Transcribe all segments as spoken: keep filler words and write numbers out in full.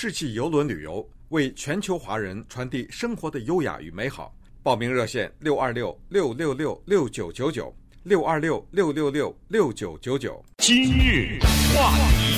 世纪邮轮旅游，为全球华人传递生活的优雅与美好。报名热线六二六六六六六九九九六二六六六六六九九九。 今日话题，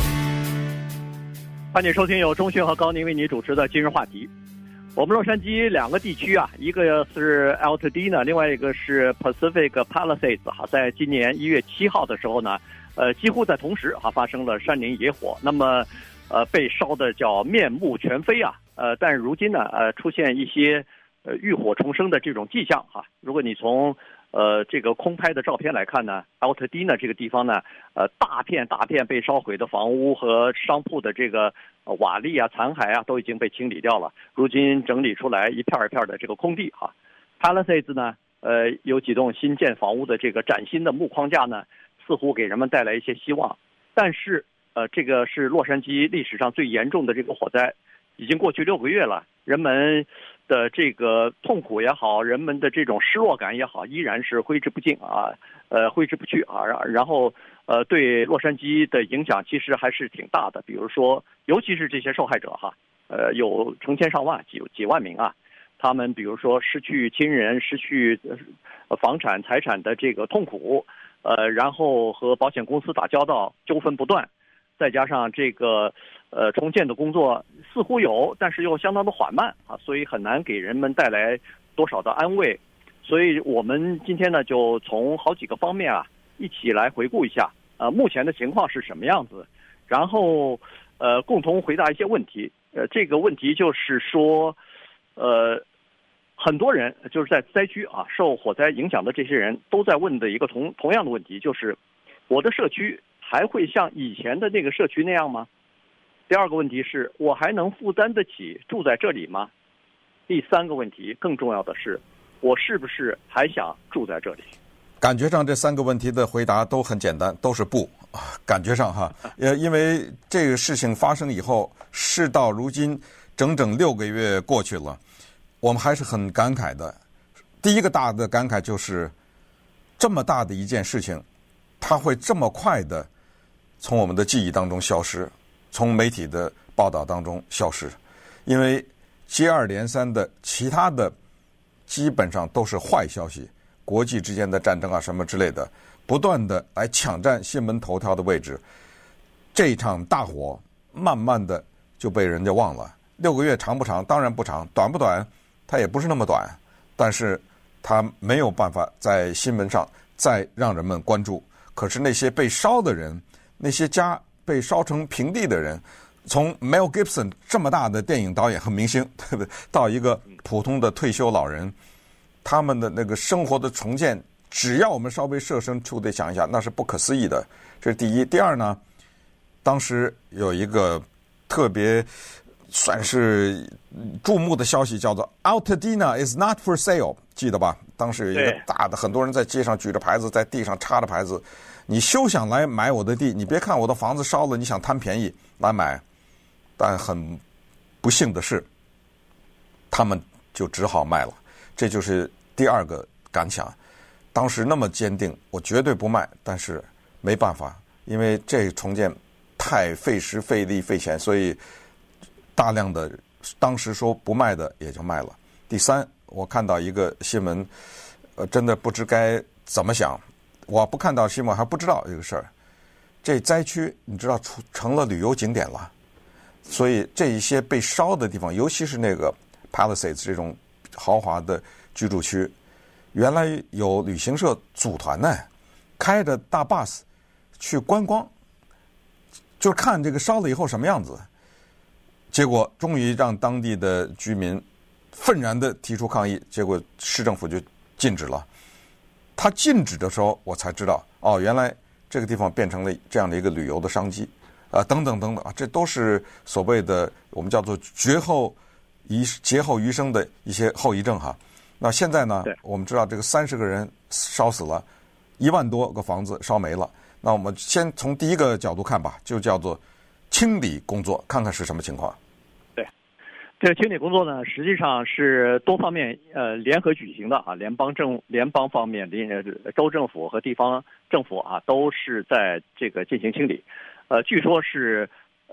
欢迎收听由钟迅和高宁为你主持的今日话题。我们洛杉矶两个地区啊，一个是 Altadena， 另外一个是 Pacific Palisades 哈，在今年一月七号的时候呢，呃，几乎在同时啊发生了山林野火，那么呃被烧的叫面目全非啊，呃，但是如今呢，呃，出现一些呃浴火重生的这种迹象哈。如果你从呃这个空拍的照片来看呢 ，Altadena 这个地方呢，呃，大片大片被烧毁的房屋和商铺的这个瓦砾啊、残骸啊都已经被清理掉了，如今整理出来一片一片的这个空地哈。Palisades 呢，呃，有几栋新建房屋的这个崭新的木框架呢，似乎给人们带来一些希望。但是，呃，这个是洛杉矶历史上最严重的这个火灾，已经过去六个月了，人们的这个痛苦也好，人们的这种失落感也好，依然是挥之不尽啊，呃，挥之不去啊。然后，呃，对洛杉矶的影响其实还是挺大的。比如说，尤其是这些受害者哈，呃，有成千上万、几几万名啊，他们比如说失去亲人、失去房产、财产的这个痛苦，呃，然后和保险公司打交道，纠纷不断。再加上这个，呃，重建的工作似乎有，但是又相当的缓慢啊，所以很难给人们带来多少的安慰。所以我们今天呢，就从好几个方面啊，一起来回顾一下，呃，目前的情况是什么样子，然后呃，共同回答一些问题。呃，这个问题就是说，呃，很多人就是在灾区啊，受火灾影响的这些人都在问的一个同同样的问题，就是我的社区还会像以前的那个社区那样吗？第二个问题是，我还能负担得起住在这里吗？第三个问题更重要的是，我是不是还想住在这里？ 感觉上这三个问题的回答都很简单，都是不。感觉上哈，呃，因为这个事情发生以后，事到如今，整整六个月过去了，我们还是很感慨的。第一个大的感慨就是，这么大的一件事情，它会这么快的从我们的记忆当中消失，从媒体的报道当中消失，因为接二连三的其他的基本上都是坏消息，国际之间的战争啊什么之类的，不断的来抢占新闻头条的位置。这场大火慢慢的就被人家忘了。六个月长不长？当然不长。短不短？它也不是那么短，但是它没有办法在新闻上再让人们关注。可是那些被烧的人，那些家被烧成平地的人，从 Mel Gibson 这么大的电影导演和明星，对不对，到一个普通的退休老人，他们的那个生活的重建，只要我们稍微设身处地想一下，那是不可思议的。这是第一。第二呢，当时有一个特别算是注目的消息，叫做 Altadena is not for sale， 记得吧？当时有一个大的，很多人在街上举着牌子，在地上插着牌子，你休想来买我的地，你别看我的房子烧了，你想贪便宜来买。但很不幸的是，他们就只好卖了。这就是第二个感想。当时那么坚定，我绝对不卖，但是没办法，因为这重建太费时费力费钱，所以大量的当时说不卖的也就卖了。第三，我看到一个新闻，呃，真的不知该怎么想。我不看到新闻还不知道这个事儿。这灾区你知道出成了旅游景点了，所以这一些被烧的地方，尤其是那个 Palisades 这种豪华的居住区，原来有旅行社组团呢，开着大 bus 去观光，就是看这个烧了以后什么样子。结果终于让当地的居民愤然地提出抗议，结果市政府就禁止了。他禁止的时候，我才知道，哦，原来这个地方变成了这样的一个旅游的商机，啊、呃，等等等等啊，这都是所谓的我们叫做绝后遗劫后余生的一些后遗症哈。那现在呢，我们知道这个三十个人烧死了，一万多个房子烧没了。那我们先从第一个角度看吧，就叫做清理工作，看看是什么情况。 这个清理工作呢，实际上是多方面呃联合举行的啊，联邦政联邦方面的州政府和地方政府啊，都是在这个进行清理。呃，据说是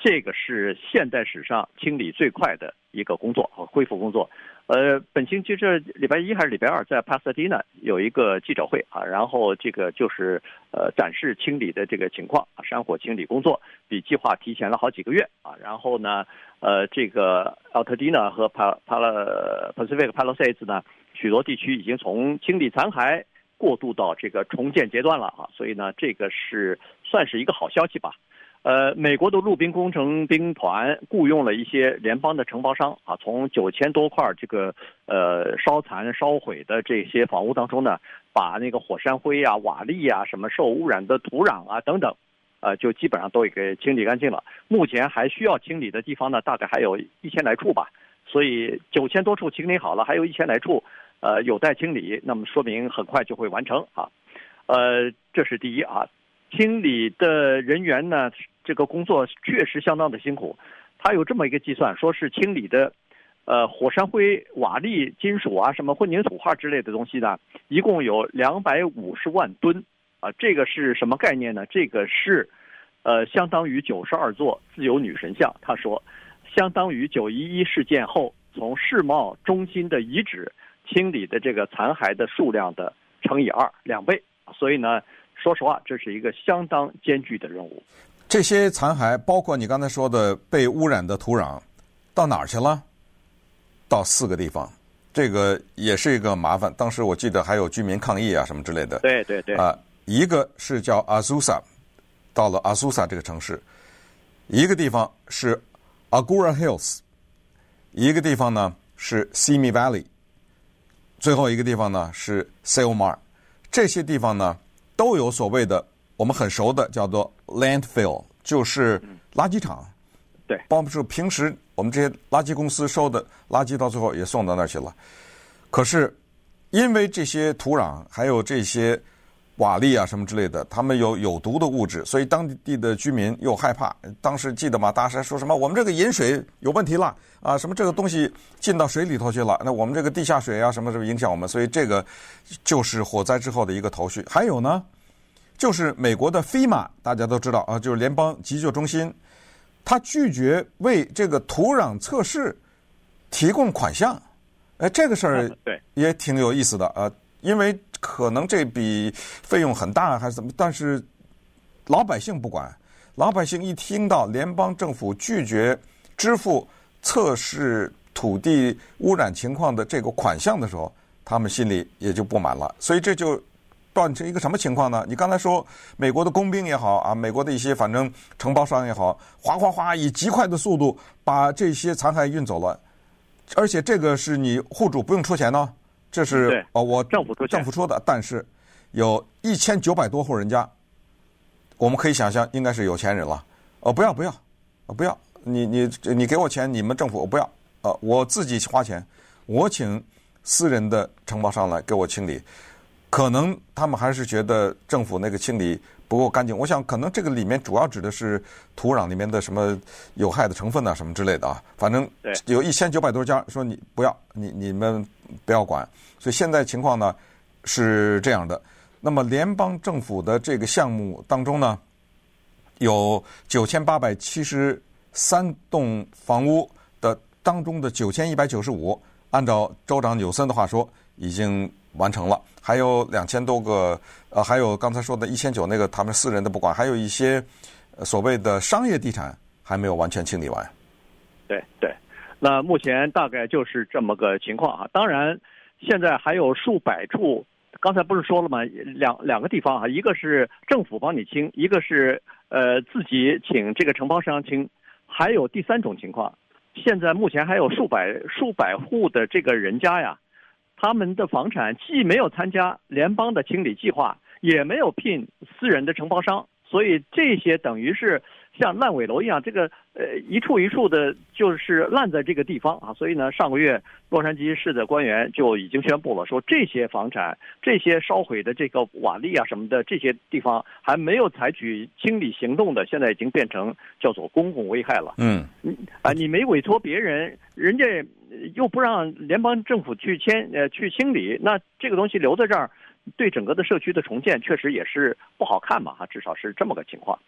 这个是现代史上清理最快的一个工作和恢复工作。呃，本星期这礼拜一还是礼拜二，在帕萨迪纳有一个记者会啊，然后这个就是呃展示清理的这个情况啊，山火清理工作比计划提前了好几个月啊。然后呢，呃，这个奥特迪纳和帕帕拉 Pacific Palisades 呢，许多地区已经从清理残骸过渡到这个重建阶段了啊，所以呢，这个是算是一个好消息吧。呃，美国的陆兵工程兵团雇佣了一些联邦的承包商啊，从九千多块这个呃烧残烧毁的这些房屋当中呢，把那个火山灰啊、瓦砾啊、什么受污染的土壤啊等等，呃，就基本上都给清理干净了。目前还需要清理的地方呢，大概还有一千来处吧。所以九千多处清理好了，还有一千来处呃有待清理，那么说明很快就会完成啊。呃，这是第一啊。清理的人员呢，这个工作确实相当的辛苦。他有这么一个计算，说是清理的，呃，火山灰、瓦砾、金属啊，什么混凝土块之类的东西呢，一共有两百五十万吨啊。这个是什么概念呢？这个是，呃，相当于九十二座自由女神像。他说，相当于九一一事件后从世贸中心的遗址清理的这个残骸的数量的乘以二，两倍。所以呢，说实话，这是一个相当艰巨的任务。 这些残骸，包括你刚才说的被污染的土壤，到哪儿去了？到四个地方，这个也是一个麻烦。当时我记得还有居民抗议啊，什么之类的。 对对对。 啊、呃，一个是叫阿苏萨，到了阿苏萨这个城市；一个地方是 Agoura Hills， 一个地方呢是 Simi Valley， 最后一个地方呢是 Selmar。这些地方呢，都有所谓的我们很熟的叫做 landfill， 就是垃圾场。 对， 包括平时我们这些垃圾公司收的垃圾，到最后也送到那儿去了。可是因为这些土壤还有这些瓦砾啊什么之类的，他们有有毒的物质，所以当地的居民又害怕。当时记得吗？大家说什么？我们这个饮水有问题了啊！什么这个东西进到水里头去了？那我们这个地下水啊什么什么影响我们？所以这个就是火灾之后的一个头绪。还有呢，就是美国的 FEMA， 大家都知道啊，就是联邦急救中心，他拒绝为这个土壤测试提供款项。哎，这个事儿对也挺有意思的啊。因为可能这笔费用很大还是怎么，但是老百姓不管，老百姓一听到联邦政府拒绝支付测试土地污染情况的这个款项的时候，他们心里也就不满了。所以这就变成一个什么情况呢？你刚才说美国的工兵也好啊，美国的一些反正承包商也好，哗哗哗以极快的速度把这些残骸运走了，而且这个是你户主不用出钱呢。这是哦，我政府出政府说的，但是有一千九百多户人家，我们可以想象应该是有钱人了。哦，不要不要，哦不要，你你你给我钱，你们政府我不要，呃，我自己花钱，我请私人的承包商来给我清理。可能他们还是觉得政府那个清理不够干净。我想可能这个里面主要指的是土壤里面的什么有害的成分啊什么之类的啊。反正有一千九百多家说你不要，你你们不要管。所以现在情况呢是这样的。那么联邦政府的这个项目当中呢，有九千八百七十三栋房屋的当中的九千一百九十五，按照州长纽森的话说已经完成了，还有两千多个，呃，还有刚才说的一千九那个他们私人的不管，还有一些、呃、所谓的商业地产还没有完全清理完。 对对，那目前大概就是这么个情况啊。当然，现在还有数百处，刚才不是说了吗？两两个地方啊，一个是政府帮你清，一个是呃自己请这个承包商清，还有第三种情况，现在目前还有数百数百户的这个人家呀。他们的房产既没有参加联邦的清理计划，也没有聘私人的承包商，所以这些等于是像烂尾楼一样，这个呃一处一处的，就是烂在这个地方啊。所以呢，上个月洛杉矶市的官员就已经宣布了，说这些房产、这些烧毁的这个瓦砾啊什么的这些地方还没有采取清理行动的，现在已经变成叫做公共危害了。 嗯， 啊，你没委托别人，人家又不让联邦政府去签呃去清理，那这个东西留在这儿，对整个的社区的重建确实也是不好看嘛，哈，至少是这么个情况。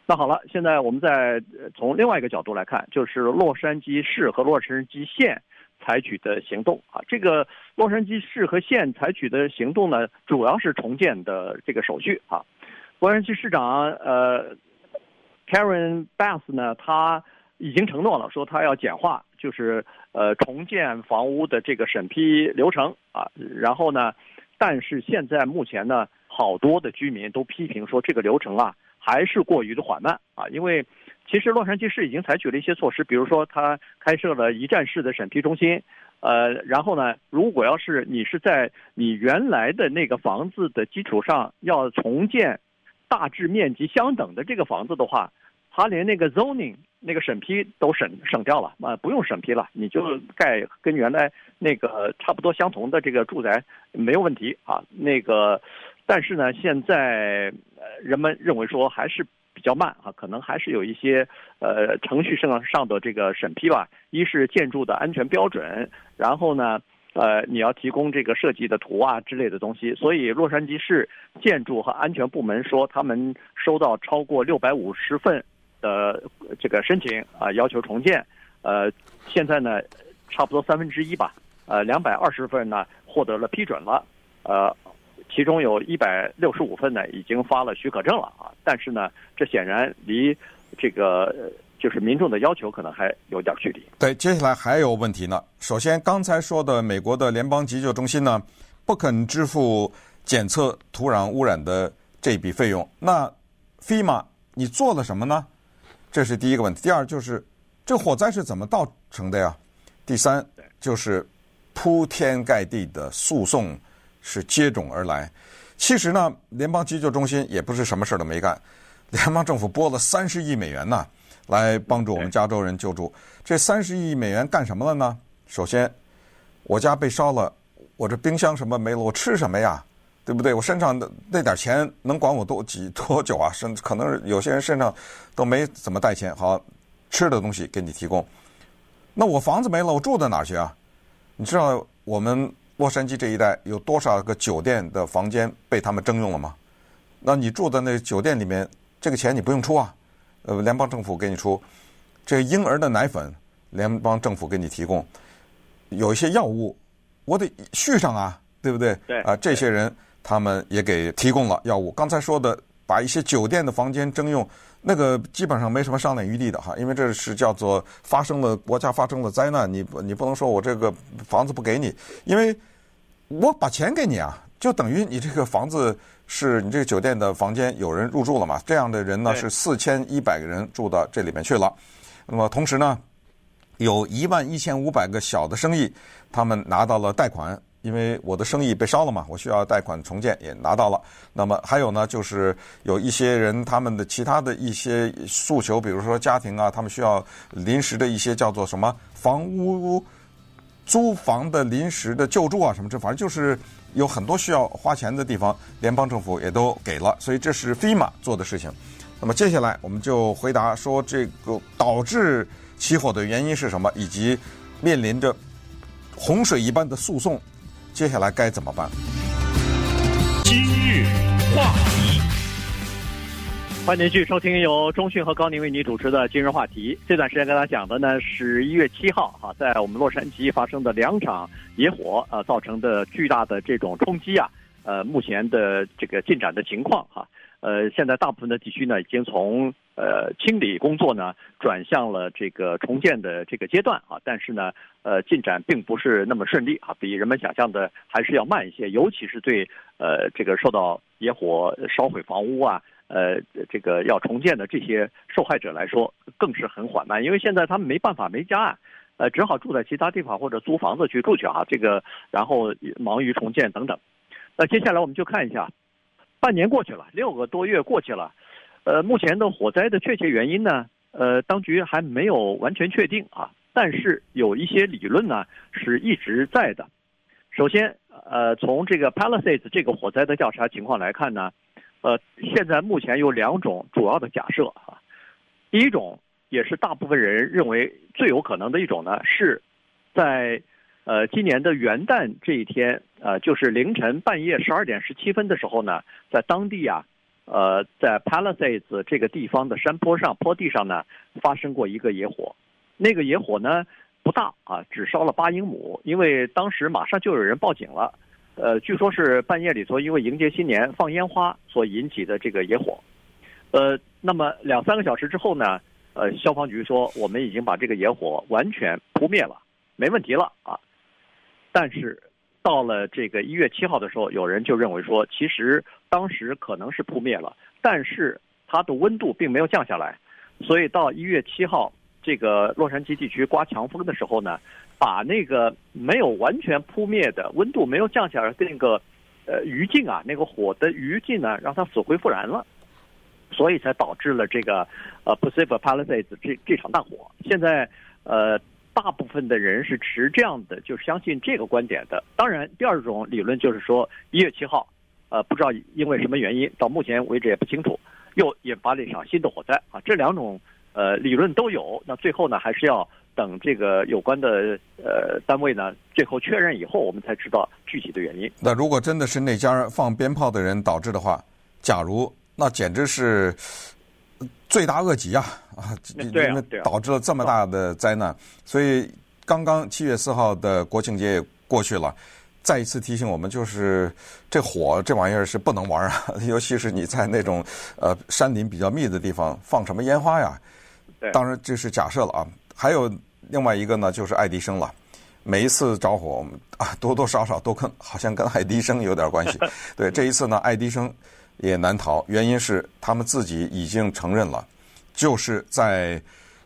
那好了，现在我们再从另外一个角度来看，就是洛杉矶市和洛杉矶县采取的行动啊。这个洛杉矶市和县采取的行动呢，主要是重建的这个手续啊。洛杉矶市长呃 Karen Bass 呢，他已经承诺了，说他要简化，就是呃重建房屋的这个审批流程啊。然后呢，但是现在目前呢，好多的居民都批评说这个流程啊还是过于的缓慢啊。因为其实洛杉矶市已经采取了一些措施，比如说他开设了一站式的审批中心，呃，然后呢，如果要是你是在你原来的那个房子的基础上要重建大致面积相等的这个房子的话，他连那个 zoning 那个审批都省省掉了啊，不用审批了，你就盖跟原来那个差不多相同的这个住宅没有问题啊。那个，但是呢，现在呃人们认为说还是比较慢啊，可能还是有一些呃程序上上的这个审批吧。一是建筑的安全标准，然后呢，呃，你要提供这个设计的图啊之类的东西。所以洛杉矶市建筑和安全部门说，他们收到超过六百五十份的这个申请啊、呃，要求重建。呃，现在呢，差不多三分之一吧，呃，两百二十份呢获得了批准了，呃。其中有一百六十五份呢已经发了许可证了啊，但是呢，这显然离这个就是民众的要求可能还有点距离。 对，接下来还有问题呢。首先，刚才说的美国的联邦急救中心呢，不肯支付检测土壤污染的这笔费用。那 FEMA 你做了什么呢？这是第一个问题。第二就是这火灾是怎么造成的呀？第三就是铺天盖地的诉讼是接踵而来。其实呢，联邦急救中心也不是什么事都没干，联邦政府拨了三十亿美元呢，来帮助我们加州人救助。这三十亿美元干什么了呢？首先，我家被烧了，我这冰箱什么没了，我吃什么呀？对不对？我身上的那点钱能管我多几多久啊？甚至可能有些人身上都没怎么带钱，好，吃的东西给你提供。那我房子没了，我住在哪儿去啊？你知道我们洛杉矶这一带有多少个酒店的房间被他们征用了吗？那你住的那酒店里面，这个钱你不用出啊，呃，联邦政府给你出。这婴儿的奶粉，联邦政府给你提供。有一些药物，我得续上啊，对不对？ 对啊，这些人他们也给提供了药物。刚才说的，把一些酒店的房间征用，那个基本上没什么商量余地的哈，因为这是叫做发生了国家发生了灾难，你你不能说我这个房子不给你，因为我把钱给你啊，就等于你这个房子是你这个酒店的房间有人入住了嘛，这样的人呢是四千一百个人住到这里面去了。那么同时呢，有一万一千五百个小的生意，他们拿到了贷款。因为我的生意被烧了嘛，我需要贷款重建，也拿到了。那么还有呢，就是有一些人他们的其他的一些诉求，比如说家庭啊，他们需要临时的一些叫做什么房屋租房的临时的救助啊什么，这反正就是有很多需要花钱的地方，联邦政府也都给了，所以这是 FEMA 做的事情。那么接下来我们就回答说这个导致起火的原因是什么，以及面临着洪水一般的诉讼。接下来该怎么办？ 今日话题， 欢迎继续收听由中讯和高宁为你主持的今日话题。这段时间跟大家讲的呢是一月七号哈，在我们洛杉矶发生的两场野火呃造成的巨大的这种冲击啊，呃目前的这个进展的情况哈。呃，现在大部分的地区呢，已经从呃清理工作呢转向了这个重建的这个阶段啊，但是呢，呃，进展并不是那么顺利啊，比人们想象的还是要慢一些，尤其是对呃这个受到野火烧毁房屋啊，呃这个要重建的这些受害者来说，更是很缓慢，因为现在他们没办法没家啊，呃，只好住在其他地方或者租房子去住去啊，这个然后忙于重建等等。那接下来我们就看一下。半年过去了，六个多月过去了，呃，目前的火灾的确切原因呢，呃，当局还没有完全确定啊，但是有一些理论呢是一直在的。首先，呃，从这个 Palisades 这个火灾的调查情况来看呢，呃，现在目前有两种主要的假设啊，第一种也是大部分人认为最有可能的一种呢，是在呃，今年的元旦这一天，呃，就是凌晨半夜十二点十七分的时候呢，在当地啊， 呃，在 Palisades 这个地方的山坡上坡地上呢，发生过一个野火。那个野火呢不大啊，只烧了八英亩，因为当时马上就有人报警了。呃，据说是半夜里头因为迎接新年放烟花所引起的这个野火。呃，那么两三个小时之后呢，呃，消防局说我们已经把这个野火完全扑灭了，没问题了啊。但是到了这个一月七号的时候，有人就认为说，其实当时可能是扑灭了，但是它的温度并没有降下来，所以到一月七号，这个洛杉矶地区刮强风的时候呢，把那个没有完全扑灭的、温度没有降下来的那个呃余烬啊，那个火的余烬呢，让它死灰复燃了，所以才导致了这个呃 Pacific Palisades 这这场大火。现在呃。大部分的人是持这样的，就是相信这个观点的。当然，第二种理论就是说，一月七号，呃，不知道因为什么原因，到目前为止也不清楚，又引发了一场新的火灾啊。这两种呃理论都有。那最后呢，还是要等这个有关的呃单位呢最后确认以后，我们才知道具体的原因。 那如果真的是那家放鞭炮的人导致的话，假如那简直是罪大恶极啊！啊，因为导致了这么大的灾难，所以刚刚七月四号的国庆节也过去了，再一次提醒我们，就是这火这玩意儿是不能玩啊，尤其是你在那种呃山林比较密的地方放什么烟花呀？当然这是假设了啊。还有另外一个呢，就是爱迪生了。每一次着火，我们啊多多少少都跟好像跟爱迪生有点关系。对，这一次呢，爱迪生也难逃，原因是他们自己已经承认了，就是在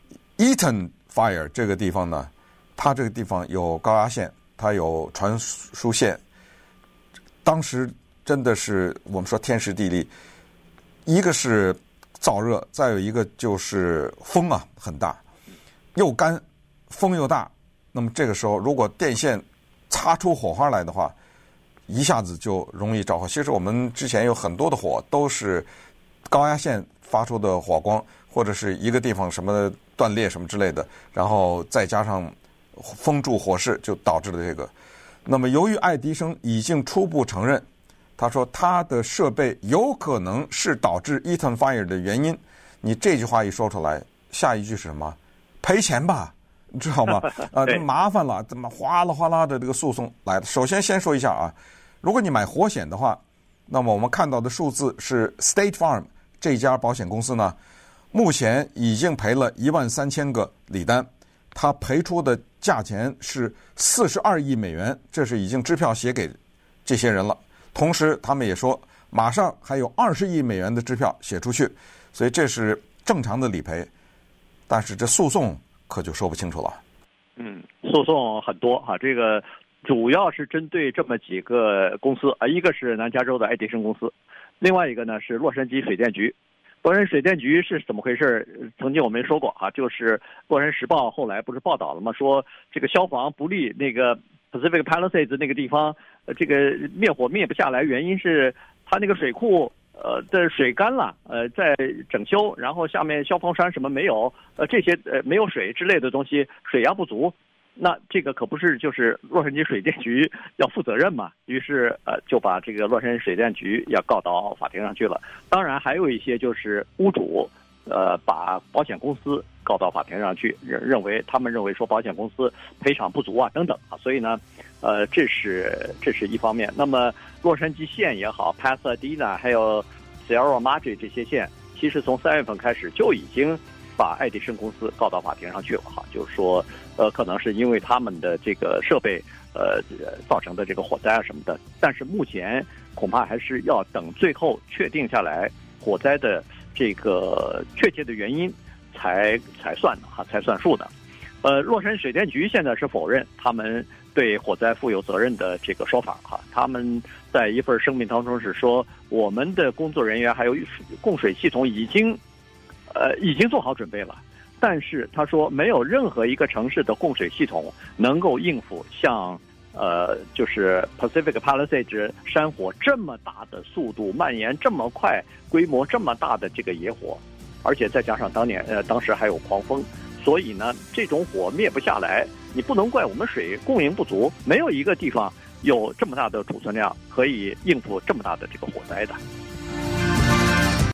Eaton Fire 这个地方呢，它这个地方有高压线，它有传输线，当时真的是我们说天时地利，一个是燥热，再有一个就是风啊很大，又干，风又大，那么这个时候如果电线擦出火花来的话，一下子就容易着火。其实我们之前有很多的火都是高压线发出的火光，或者是一个地方什么断裂什么之类的，然后再加上风助火势，就导致了这个。那么由于爱迪生已经初步承认，他说他的设备有可能是导致 Eaton Fire 的原因，你这句话一说出来，下一句是什么？赔钱吧，你知道吗？啊，这麻烦了，怎么哗啦哗啦的这个诉讼来的？首先先说一下啊，如果你买活险的话，那么我们看到的数字是 State Farm 这家保险公司呢，目前已经赔了一万三千个理单，它赔出的价钱是四十二亿美元，这是已经支票写给这些人了。同时，他们也说马上还有二十亿美元的支票写出去，所以这是正常的理赔。但是这诉讼可就说不清楚了。 嗯，诉讼很多哈，这个主要是针对这么几个公司啊，一个是南加州的爱迪生公司，另外一个呢是洛杉矶水电局。洛杉矶水电局是怎么回事？曾经我们说过啊，就是洛杉矶时报后来不是报道了吗？说这个消防不力，那个 Pacific Palisades 那个地方，呃，这个灭火灭不下来，原因是它那个水库呃的水干了，呃，在整修，然后下面消防栓什么没有，呃，这些呃没有水之类的东西，水压不足。那这个可不是就是洛杉矶水电局要负责任嘛？于是呃就把这个洛杉矶水电局要告到法庭上去了。当然还有一些就是屋主，呃把保险公司告到法庭上去，认认为他们认为说保险公司赔偿不足啊等等啊，所以呢，呃这是这是一方面。那么洛杉矶县也好 ，Pasadena 还有 Sierra Madre 这些县，其实从三月份开始就已经把爱迪生公司告到法庭上去了哈，就是说。呃，可能是因为他们的这个设备，呃，造成的这个火灾啊什么的。但是目前恐怕还是要等最后确定下来火灾的这个确切的原因才才算的哈，才算数的。呃，洛杉矶水电局现在是否认他们对火灾负有责任的这个说法哈。他们在一份声明当中是说，我们的工作人员还有供水系统已经，呃，已经做好准备了。但是他说，没有任何一个城市的供水系统能够应付像呃，就是 Pacific Palisades 山火这么大的速度蔓延这么快、规模这么大的这个野火，而且再加上当年呃当时还有狂风，所以呢，这种火灭不下来，你不能怪我们水供应不足，没有一个地方有这么大的储存量可以应付这么大的这个火灾的。